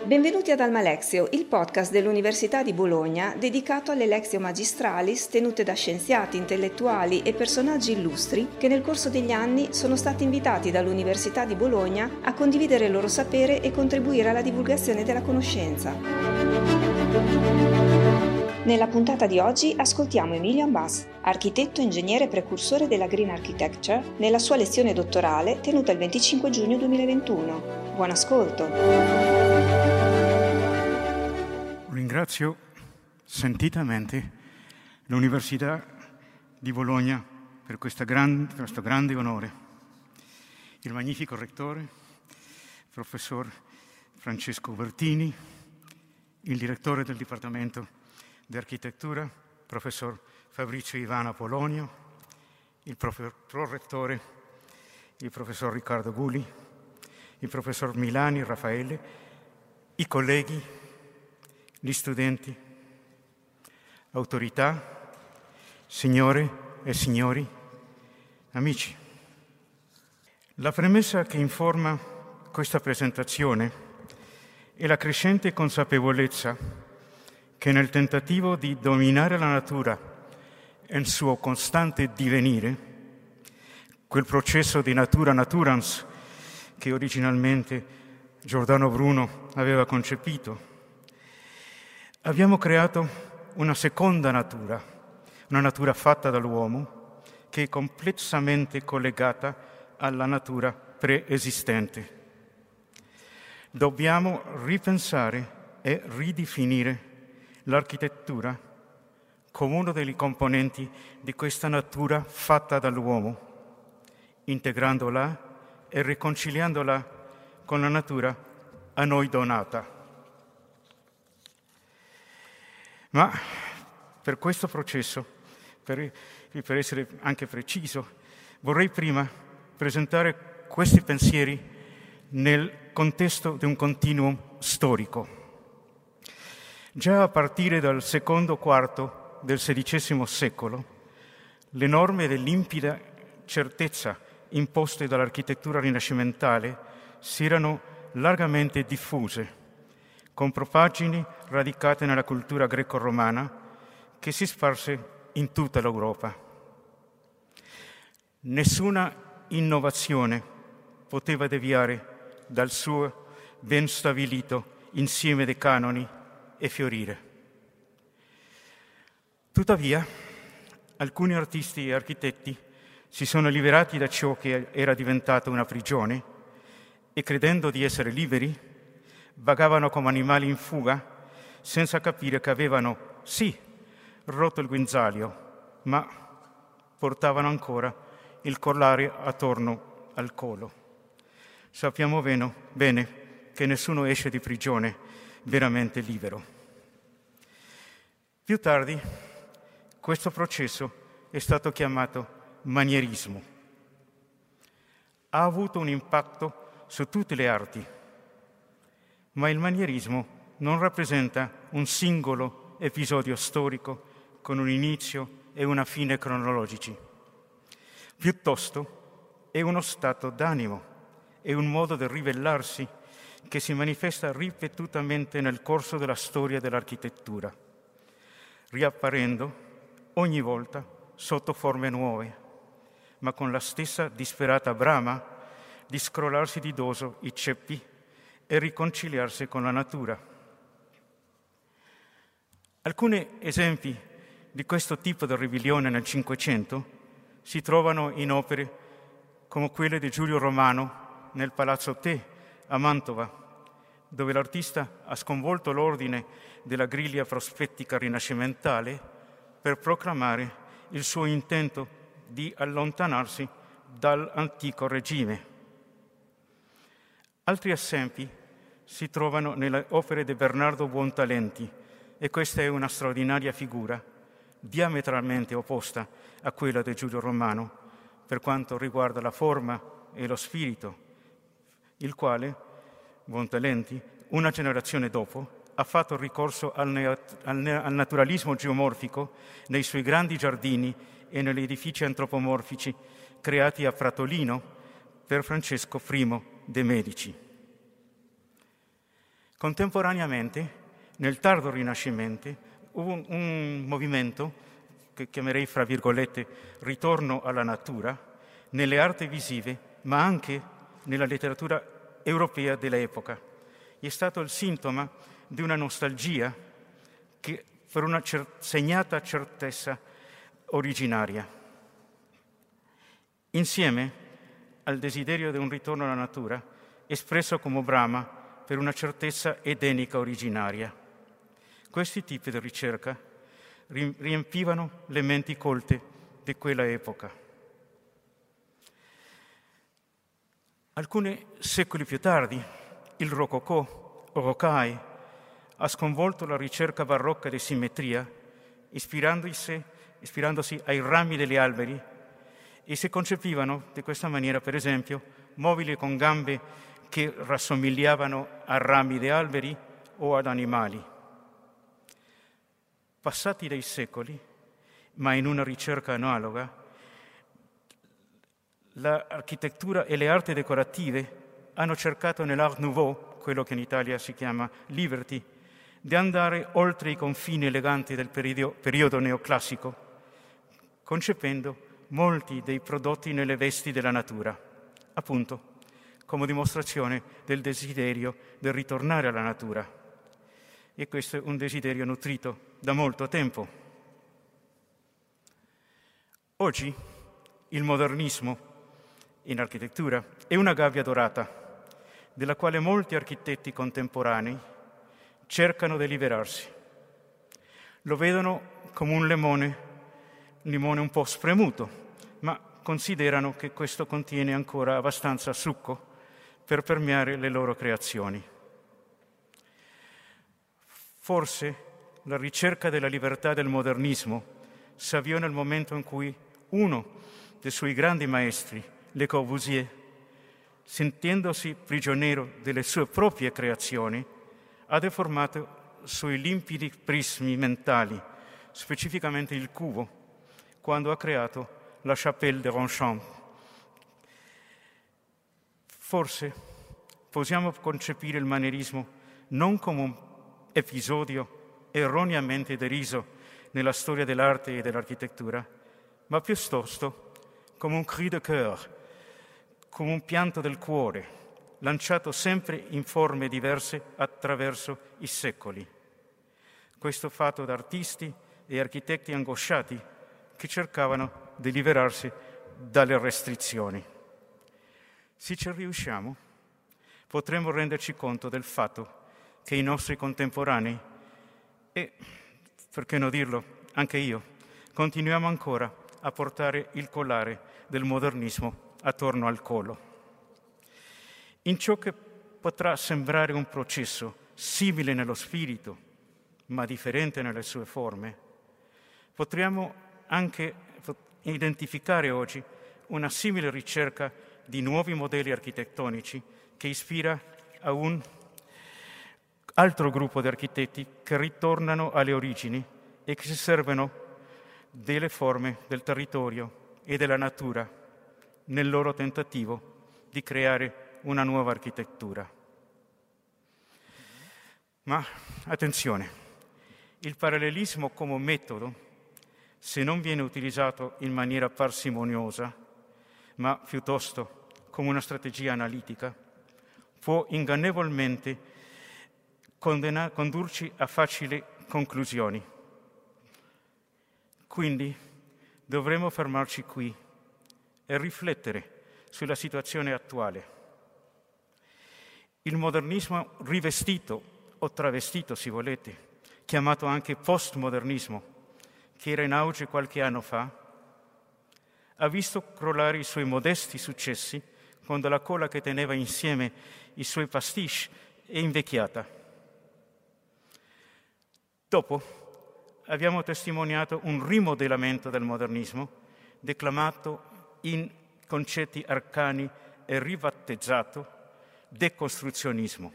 Benvenuti ad Alma Lexio, il podcast dell'Università di Bologna dedicato alle Lectio Magistralis tenute da scienziati, intellettuali e personaggi illustri che nel corso degli anni sono stati invitati dall'Università di Bologna a condividere il loro sapere e contribuire alla divulgazione della conoscenza. Nella puntata di oggi ascoltiamo Emilio Ambas, architetto e ingegnere precursore della Green Architecture, nella sua lezione dottorale tenuta il 25 giugno 2021. Buon ascolto! Ringrazio sentitamente l'Università di Bologna per questo grande onore. Il magnifico rettore, professor Francesco Bertini, il direttore del Dipartimento di Architettura, professor Fabrizio Ivana Polonio, il prorettore, il professor Riccardo Guli, il professor Milani Raffaele, i colleghi, gli studenti, autorità, signore e signori, amici. La premessa che informa questa presentazione è la crescente consapevolezza che nel tentativo di dominare la natura e il suo costante divenire, quel processo di natura naturans che originalmente Giordano Bruno aveva concepito, abbiamo creato una seconda natura, una natura fatta dall'uomo che è completamente collegata alla natura preesistente. Dobbiamo ripensare e ridefinire l'architettura come uno dei componenti di questa natura fatta dall'uomo, integrandola e riconciliandola con la natura a noi donata. Ma per questo processo, per essere anche preciso, vorrei prima presentare questi pensieri nel contesto di un continuum storico. Già a partire dal secondo quarto del XVI secolo, le norme di limpida certezza imposte dall'architettura rinascimentale si erano largamente diffuse, con propagini radicate nella cultura greco-romana che si sparse in tutta l'Europa. Nessuna innovazione poteva deviare dal suo ben stabilito insieme di canoni e fiorire. Tuttavia, alcuni artisti e architetti si sono liberati da ciò che era diventato una prigione e, credendo di essere liberi, vagavano come animali in fuga senza capire che avevano, sì, rotto il guinzaglio, ma portavano ancora il collare attorno al collo. Sappiamo bene che nessuno esce di prigione veramente libero. Più tardi, questo processo è stato chiamato manierismo. Ha avuto un impatto su tutte le arti, ma il manierismo non rappresenta un singolo episodio storico con un inizio e una fine cronologici. Piuttosto è uno stato d'animo, è un modo di ribellarsi che si manifesta ripetutamente nel corso della storia dell'architettura, riapparendo ogni volta sotto forme nuove, ma con la stessa disperata brama di scrollarsi di dosso i ceppi e riconciliarsi con la natura. Alcuni esempi di questo tipo di ribellione nel Cinquecento si trovano in opere come quelle di Giulio Romano nel Palazzo Te a Mantova, dove l'artista ha sconvolto l'ordine della griglia prospettica rinascimentale per proclamare il suo intento di allontanarsi dall'antico regime. Altri esempi si trovano nelle opere di Bernardo Buontalenti, e questa è una straordinaria figura, diametralmente opposta a quella di Giulio Romano, per quanto riguarda la forma e lo spirito, il quale Buontalenti, una generazione dopo, ha fatto ricorso al naturalismo geomorfico nei suoi grandi giardini e negli edifici antropomorfici creati a Pratolino per Francesco I de' Medici. Contemporaneamente, nel tardo Rinascimento, hubo un movimento che chiamerei, fra virgolette, ritorno alla natura, nelle arti visive, ma anche nella letteratura europea dell'epoca. È stato il sintomo di una nostalgia che per una segnata certezza originaria. Insieme al desiderio di un ritorno alla natura, espresso come brama per una certezza edenica originaria. Questi tipi di ricerca riempivano le menti colte di quella epoca. Alcuni secoli più tardi, il Rococò, o Rocaille, ha sconvolto la ricerca barocca di simmetria, ispirandosi ai rami degli alberi, e si concepivano di questa maniera, per esempio, mobili con gambe che rassomigliavano a rami di alberi o ad animali. Passati dei secoli, ma in una ricerca analoga, l'architettura e le arti decorative hanno cercato nell'Art Nouveau, quello che in Italia si chiama Liberty, di andare oltre i confini eleganti del periodo neoclassico, concependo molti dei prodotti nelle vesti della natura, appunto come dimostrazione del desiderio di ritornare alla natura. E questo è un desiderio nutrito da molto tempo. Oggi il modernismo in architettura è una gabbia dorata, della quale molti architetti contemporanei cercano di liberarsi. Lo vedono come un limone un po' spremuto, ma considerano che questo contiene ancora abbastanza succo per permeare le loro creazioni. Forse la ricerca della libertà del modernismo si avviò nel momento in cui uno dei suoi grandi maestri, Le Corbusier, sentendosi prigioniero delle sue proprie creazioni, ha deformato sui limpidi prismi mentali, specificamente il cubo, quando ha creato la Chapelle de Ronchamp. Forse possiamo concepire il manierismo non come un episodio erroneamente deriso nella storia dell'arte e dell'architettura, ma piuttosto come un cri de cœur, come un pianto del cuore, lanciato sempre in forme diverse attraverso i secoli. Questo fatto da artisti e architetti angosciati che cercavano di liberarsi dalle restrizioni. Se ci riusciamo, potremo renderci conto del fatto che i nostri contemporanei, e perché non dirlo, anche io, continuiamo ancora a portare il collare del modernismo attorno al collo. In ciò che potrà sembrare un processo simile nello spirito, ma differente nelle sue forme, potremmo anche identificare oggi una simile ricerca di nuovi modelli architettonici che ispira a un altro gruppo di architetti che ritornano alle origini e che si servono delle forme del territorio e della natura nel loro tentativo di creare una nuova architettura. Ma attenzione, il parallelismo come metodo, se non viene utilizzato in maniera parsimoniosa, ma piuttosto come una strategia analitica, può ingannevolmente condurci a facili conclusioni. Quindi dovremo fermarci qui e riflettere sulla situazione attuale. Il modernismo rivestito o travestito, se volete, chiamato anche postmodernismo, che era in auge qualche anno fa, ha visto crollare i suoi modesti successi quando la colla che teneva insieme i suoi pastiche è invecchiata. Dopo abbiamo testimoniato un rimodellamento del modernismo, declamato in concetti arcani e ribattezzato decostruzionismo.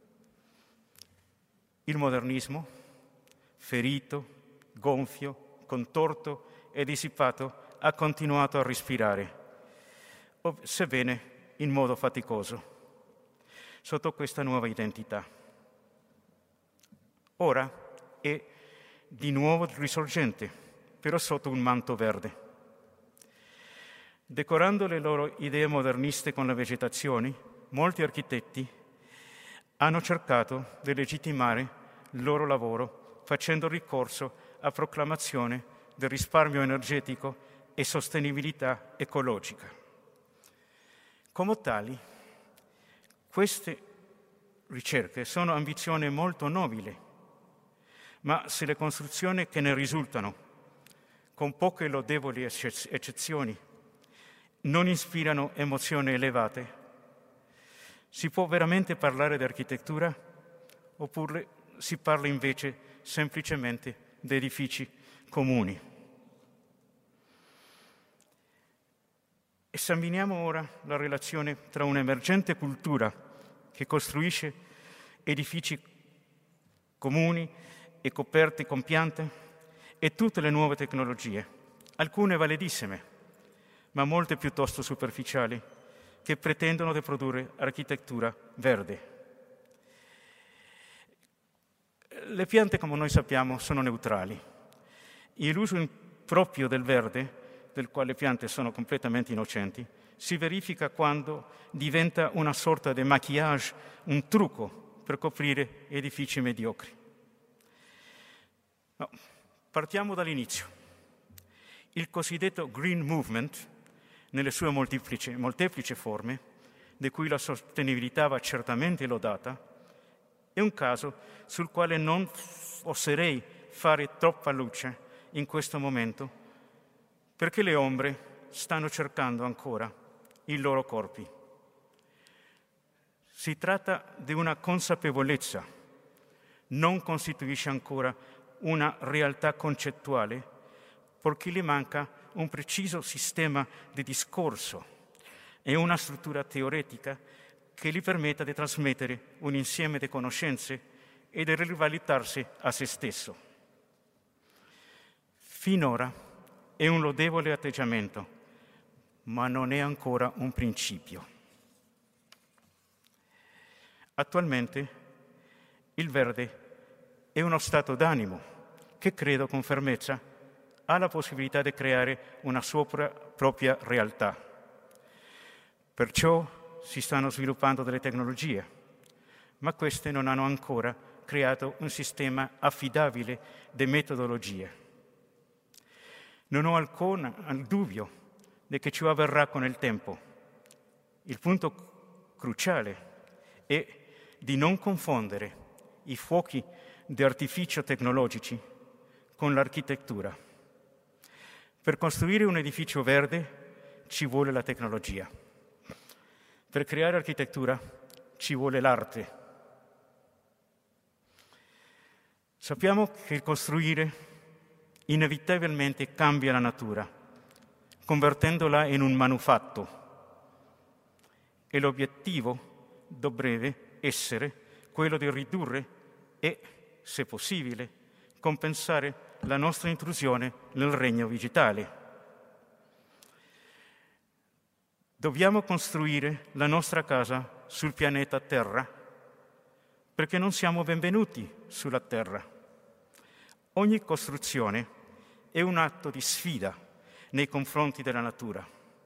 Il modernismo, ferito, gonfio, contorto e dissipato, ha continuato a respirare, sebbene in modo faticoso, sotto questa nuova identità. ora è di nuovo risorgente, però sotto un manto verde. Decorando le loro idee moderniste con la vegetazione, molti architetti hanno cercato di legittimare il loro lavoro facendo ricorso a proclamazione del risparmio energetico e sostenibilità ecologica. Come tali, queste ricerche sono ambizioni molto nobili, ma se le costruzioni che ne risultano, con poche lodevoli eccezioni, non ispirano emozioni elevate, si può veramente parlare di architettura oppure si parla invece semplicemente di edifici comuni? Esaminiamo ora la relazione tra un'emergente cultura che costruisce edifici comuni e coperti con piante e tutte le nuove tecnologie, alcune validissime, ma molte piuttosto superficiali, che pretendono di produrre architettura verde. Le piante, come noi sappiamo, sono neutrali e l'uso improprio del verde, del quale le piante sono completamente innocenti, si verifica quando diventa una sorta di maquillage, un trucco per coprire edifici mediocri. No, partiamo dall'inizio. Il cosiddetto Green Movement, nelle sue molteplici forme, di cui la sostenibilità va certamente lodata, è un caso sul quale non oserei fare troppa luce in questo momento, perché le ombre stanno cercando ancora i loro corpi. Si tratta di una consapevolezza, non costituisce ancora una realtà concettuale, perché le manca un preciso sistema di discorso e una struttura teoretica che gli permetta di trasmettere un insieme di conoscenze e di rivalitarsi a se stesso. Finora è un lodevole atteggiamento, ma non è ancora un principio. Attualmente il verde è uno stato d'animo che credo con fermezza ha la possibilità di creare una sua propria realtà. Perciò si stanno sviluppando delle tecnologie, ma queste non hanno ancora creato un sistema affidabile di metodologie. Non ho alcun dubbio di che ciò avverrà con il tempo. Il punto cruciale è di non confondere i fuochi di artificio tecnologici con l'architettura. Per costruire un edificio verde ci vuole la tecnologia. Per creare architettura ci vuole l'arte. Sappiamo che il costruire inevitabilmente cambia la natura, convertendola in un manufatto. E l'obiettivo dovrebbe essere quello di ridurre e, se possibile, compensare la nostra intrusione nel regno vegetale. Dobbiamo costruire la nostra casa sul pianeta Terra perché non siamo benvenuti sulla Terra. Ogni costruzione è un atto di sfida nei confronti della natura.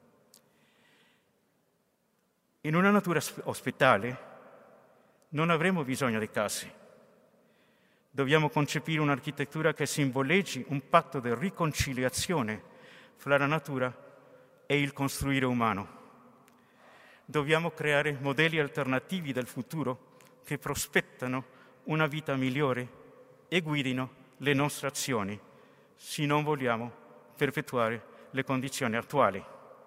In una natura ospitale non avremo bisogno di case. Dobbiamo concepire un'architettura che simboleggi un patto di riconciliazione fra la natura e il costruire umano. Dobbiamo creare modelli alternativi del futuro che prospettano una vita migliore e guidino le nostre azioni, se non vogliamo perpetuare le condizioni attuali.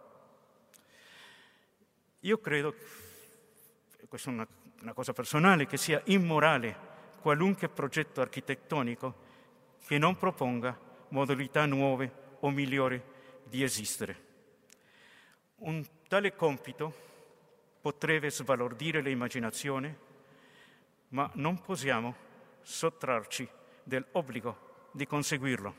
Io credo, questa è una cosa personale, che sia immorale qualunque progetto architettonico che non proponga modalità nuove o migliori di esistere. Un tale compito potrebbe sbalordire l'immaginazione, ma non possiamo sottrarci dell'obbligo di conseguirlo.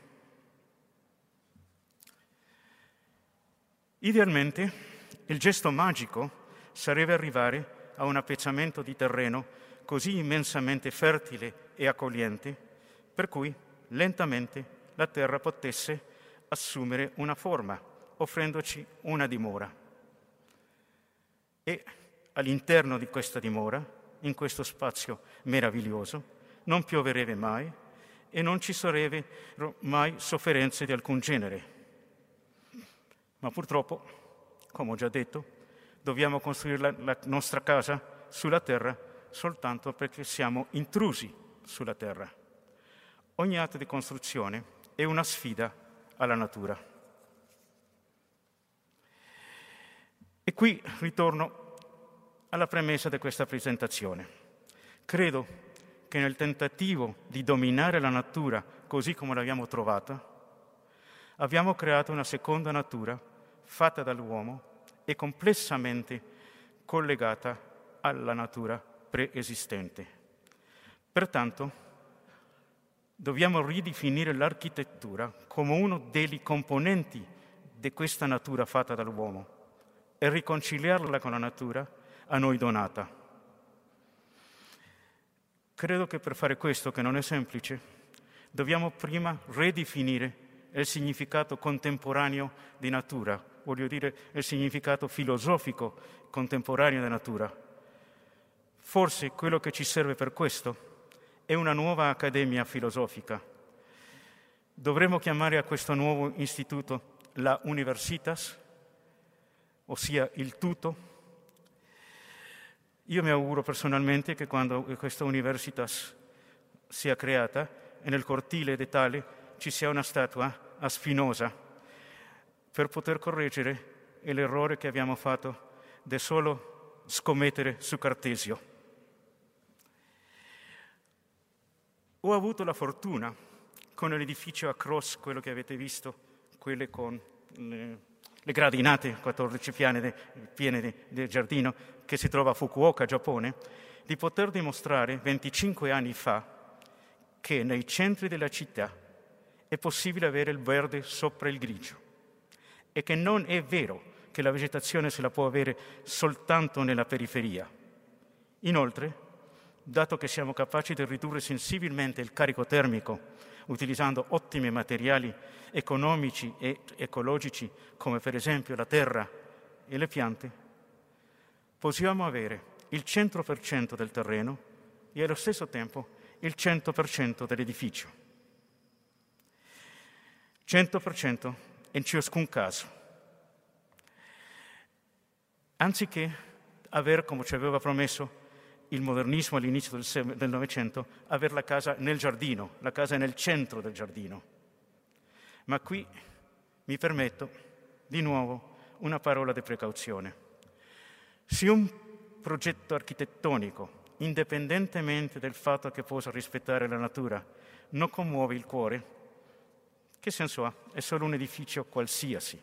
Idealmente, il gesto magico sarebbe arrivare a un appezzamento di terreno così immensamente fertile e accogliente, per cui lentamente la terra potesse assumere una forma, offrendoci una dimora. E all'interno di questa dimora, in questo spazio meraviglioso, non pioverebbe mai e non ci sarebbero mai sofferenze di alcun genere. Ma purtroppo, come ho già detto, dobbiamo costruire la nostra casa sulla terra soltanto perché siamo intrusi sulla terra. Ogni atto di costruzione è una sfida alla natura. E qui ritorno alla premessa di questa presentazione. Credo che nel tentativo di dominare la natura così come l'abbiamo trovata, abbiamo creato una seconda natura fatta dall'uomo e complessamente collegata alla natura preesistente. Pertanto, dobbiamo ridefinire l'architettura come uno dei componenti di questa natura fatta dall'uomo e riconciliarla con la natura a noi donata. Credo che per fare questo, che non è semplice, dobbiamo prima ridefinire il significato contemporaneo di natura, voglio dire il significato filosofico contemporaneo di natura. Forse quello che ci serve per questo è una nuova accademia filosofica. Dovremmo chiamare a questo nuovo istituto la Universitas, ossia il tutto. Io mi auguro personalmente che quando questa Universitas sia creata e nel cortile di tale ci sia una statua a Spinoza per poter correggere l'errore che abbiamo fatto di solo scommettere su Cartesio. Ho avuto la fortuna con l'edificio a cross, quello che avete visto, quelle con le gradinate 14 piene del giardino che si trova a Fukuoka, Giappone, di poter dimostrare 25 anni fa che nei centri della città è possibile avere il verde sopra il grigio e che non è vero che la vegetazione se la può avere soltanto nella periferia. Inoltre, dato che siamo capaci di ridurre sensibilmente il carico termico utilizzando ottimi materiali economici e ecologici come per esempio la terra e le piante, possiamo avere il 100% del terreno e allo stesso tempo il 100% dell'edificio. 100% in ciascun caso. Anziché avere, come ci aveva promesso il modernismo all'inizio del Novecento, avere la casa nel giardino, la casa nel centro del giardino. Ma qui mi permetto di nuovo una parola di precauzione. Se un progetto architettonico, indipendentemente del fatto che possa rispettare la natura, non commuove il cuore, che senso ha? È solo un edificio qualsiasi.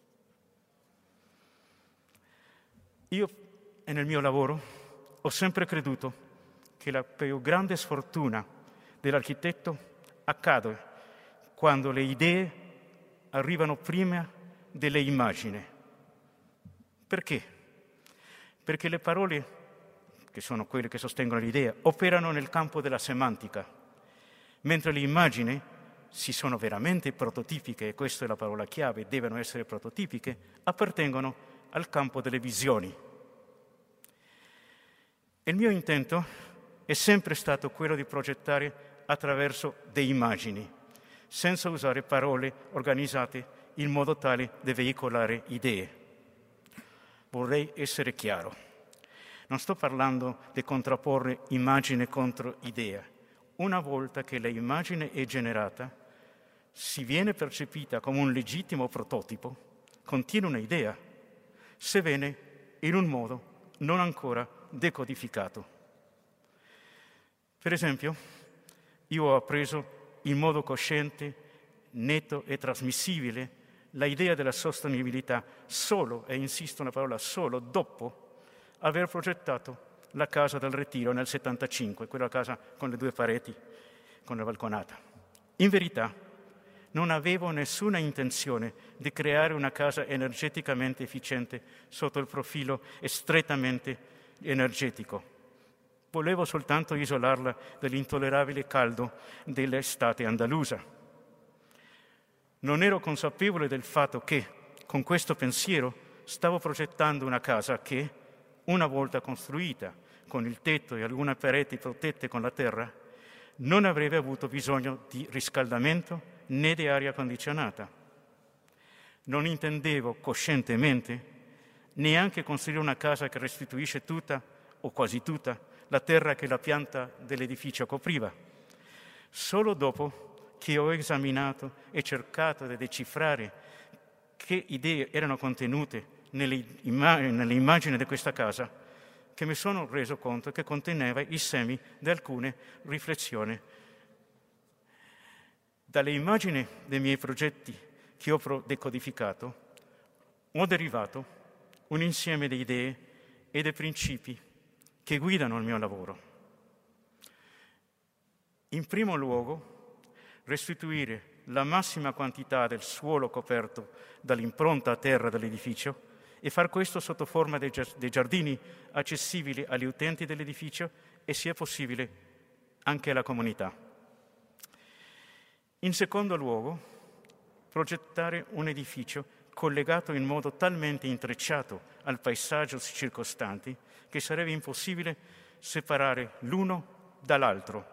Io, e nel mio lavoro, ho sempre creduto che la più grande sfortuna dell'architetto accade quando le idee arrivano prima delle immagini. Perché? Perché le parole, che sono quelle che sostengono l'idea, operano nel campo della semantica, mentre le immagini, si sono veramente prototipiche, e questa è la parola chiave, devono essere prototipiche, appartengono al campo delle visioni. Il mio intento è sempre stato quello di progettare attraverso delle immagini, senza usare parole organizzate in modo tale da veicolare idee. Vorrei essere chiaro. Non sto parlando di contrapporre immagine contro idea. Una volta che l'immagine è generata, si viene percepita come un legittimo prototipo, contiene un'idea, sebbene in un modo non ancora decodificato. Per esempio, io ho appreso in modo cosciente, netto e trasmissibile l'idea della sostenibilità solo, e insisto nella parola solo, dopo aver progettato la casa del Retiro nel 75, quella casa con le 2 pareti, con la balconata. In verità, non avevo nessuna intenzione di creare una casa energeticamente efficiente sotto il profilo strettamente energetico. volevo soltanto isolarla dall'intollerabile caldo dell'estate andalusa. Non ero consapevole del fatto che, con questo pensiero, stavo progettando una casa che, una volta costruita, con il tetto e alcune pareti protette con la terra, non avrebbe avuto bisogno di riscaldamento né di aria condizionata. Non intendevo coscientemente neanche costruire una casa che restituisce tutta, o quasi tutta, la terra che la pianta dell'edificio copriva. Solo dopo che ho esaminato e cercato di decifrare che idee erano contenute nelle immagini di questa casa, che mi sono reso conto che conteneva i semi di alcune riflessioni. Dalle immagini dei miei progetti che ho decodificato, ho derivato un insieme di idee e di principi che guidano il mio lavoro. In primo luogo, restituire la massima quantità del suolo coperto dall'impronta a terra dell'edificio e far questo sotto forma dei giardini accessibili agli utenti dell'edificio e, se possibile, anche alla comunità. In secondo luogo, progettare un edificio collegato in modo talmente intrecciato al paesaggio circostante che sarebbe impossibile separare l'uno dall'altro.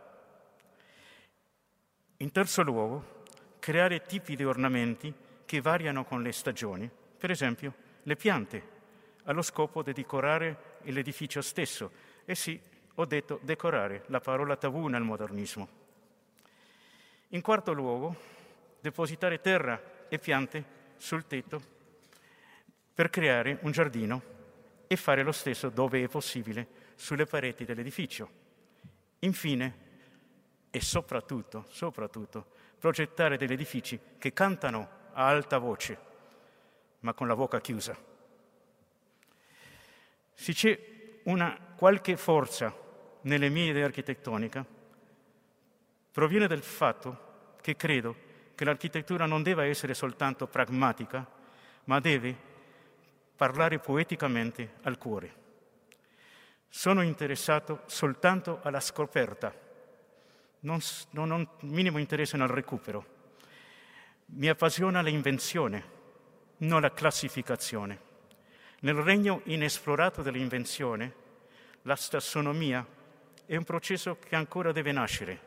In terzo luogo, creare tipi di ornamenti che variano con le stagioni, per esempio le piante, allo scopo di decorare l'edificio stesso. E sì, ho detto decorare, la parola tabù nel modernismo. In quarto luogo, depositare terra e piante sul tetto per creare un giardino e fare lo stesso dove è possibile sulle pareti dell'edificio. Infine, e soprattutto, progettare degli edifici che cantano a alta voce, ma con la bocca chiusa. Se c'è una qualche forza nelle mie idee architettoniche, proviene dal fatto che credo che l'architettura non deve essere soltanto pragmatica, ma deve parlare poeticamente al cuore. Sono interessato soltanto alla scoperta, non ho un minimo interesse nel recupero. Mi appassiona l'invenzione, non la classificazione. Nel regno inesplorato dell'invenzione, la tassonomia è un processo che ancora deve nascere.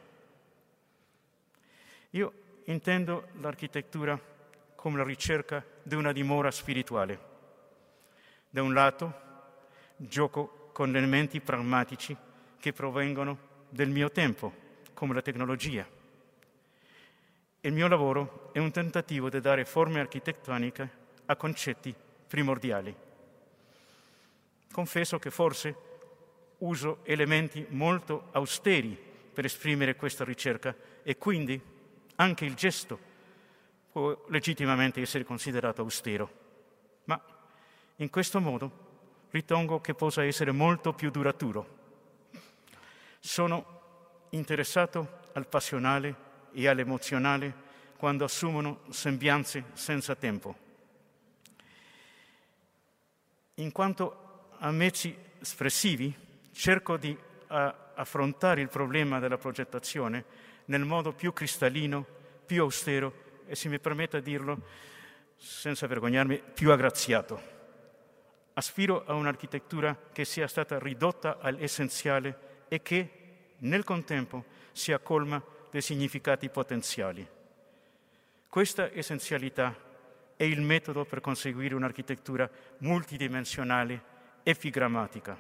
Io intendo l'architettura come la ricerca di una dimora spirituale. Da un lato, gioco con elementi pragmatici che provengono del mio tempo, come la tecnologia. Il mio lavoro è un tentativo di dare forme architettoniche a concetti primordiali. Confesso che forse uso elementi molto austeri per esprimere questa ricerca e quindi anche il gesto può legittimamente essere considerato austero. Ma in questo modo ritengo che possa essere molto più duraturo. Sono interessato al passionale e all'emozionale quando assumono sembianze senza tempo. In quanto a mezzi espressivi, cerco di affrontare il problema della progettazione nel modo più cristallino, più austero e, se mi permette dirlo, senza vergognarmi, più aggraziato. Aspiro a un'architettura che sia stata ridotta all'essenziale e che, nel contempo, sia colma dei significati potenziali. Questa essenzialità è il metodo per conseguire un'architettura multidimensionale, epigrammatica.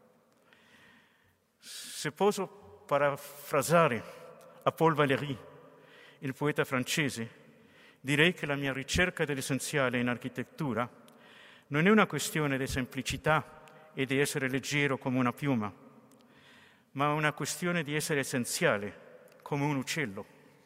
Se posso parafrasare a Paul Valéry, il poeta francese, direi che la mia ricerca dell'essenziale in architettura non è una questione di semplicità e di essere leggero come una piuma, ma una questione di essere essenziale come un uccello.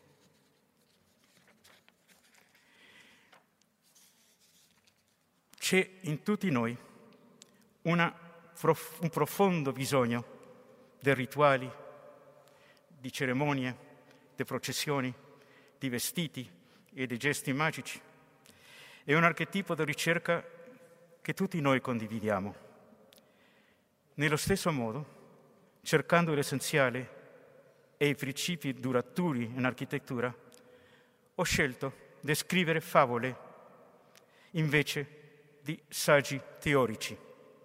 C'è in tutti noi un profondo bisogno di rituali, di cerimonie, di processioni, di vestiti e di gesti magici. È un archetipo di ricerca che tutti noi condividiamo. Nello stesso modo, cercando l'essenziale e i principi duraturi in architettura, ho scelto di scrivere favole invece di saggi teorici.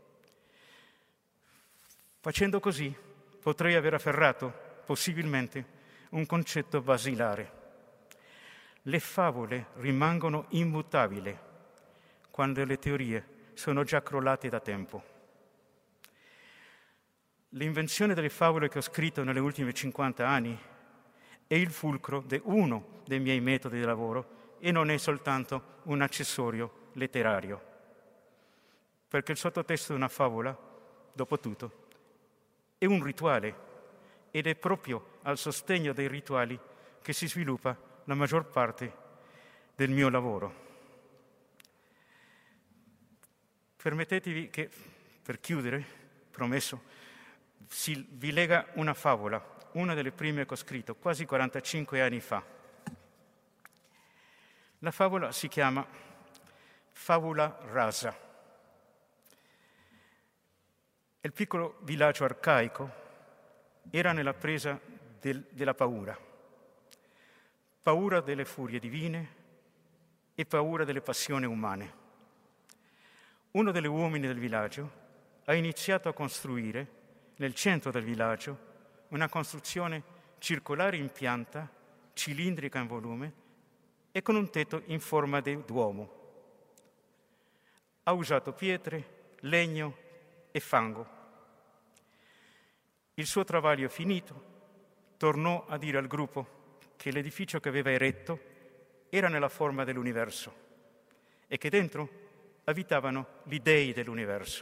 Facendo così potrei aver afferrato, possibilmente, un concetto basilare. Le favole rimangono immutabili quando le teorie sono già crollate da tempo. L'invenzione delle favole che ho scritto negli ultimi 50 anni è il fulcro di uno dei miei metodi di lavoro e non è soltanto un accessorio letterario. Perché il sottotesto di una favola, dopo tutto, è un rituale ed è proprio al sostegno dei rituali che si sviluppa la maggior parte del mio lavoro. Permettetevi che, per chiudere, promesso, vi lega una favola, una delle prime che ho scritto, quasi 45 anni fa. La favola si chiama Favola rasa. Il piccolo villaggio arcaico era nella presa della paura delle furie divine e paura delle passioni umane. Uno degli uomini del villaggio ha iniziato a costruire nel centro del villaggio una costruzione circolare in pianta, cilindrica in volume e con un tetto in forma di duomo. Ha usato pietre, legno e fango. Il suo travaglio finito, tornò a dire al gruppo che l'edificio che aveva eretto era nella forma dell'universo e che dentro abitavano gli dei dell'universo.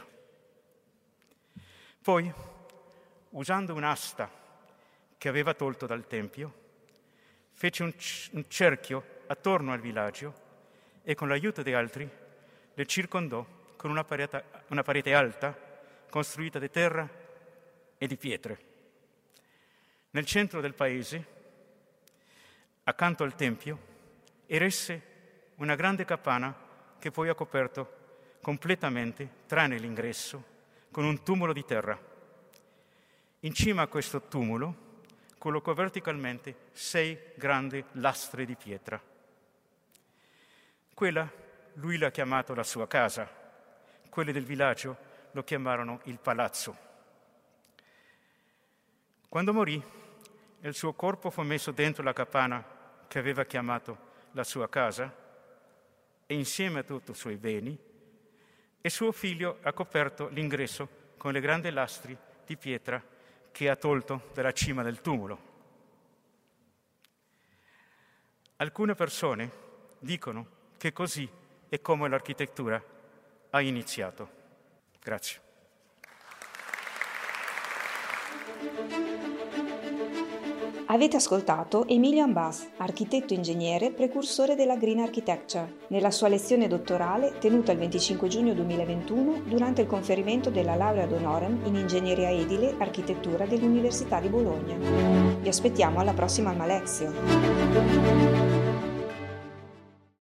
Poi, usando un'asta che aveva tolto dal tempio, fece un cerchio attorno al villaggio e con l'aiuto di altri le circondò con una parete alta costruita di terra e di pietre. Nel centro del paese, accanto al tempio, eresse una grande capanna che poi ha coperto completamente, tranne l'ingresso, con un tumulo di terra. In cima a questo tumulo collocò verticalmente 6 grandi lastre di pietra. Quella lui l'ha chiamato la sua casa, quelli del villaggio lo chiamarono il palazzo. Quando morì, il suo corpo fu messo dentro la capanna che aveva chiamato la sua casa e insieme a tutti i suoi beni, e suo figlio ha coperto l'ingresso con le grandi lastre di pietra che ha tolto dalla cima del tumulo. Alcune persone dicono che così è come l'architettura ha iniziato. Grazie. Avete ascoltato Emilio Ambas, architetto ingegnere precursore della Green Architecture, nella sua lezione dottorale tenuta il 25 giugno 2021 durante il conferimento della laurea ad honorem in ingegneria edile architettura dell'Università di Bologna. Vi aspettiamo alla prossima Almalexio.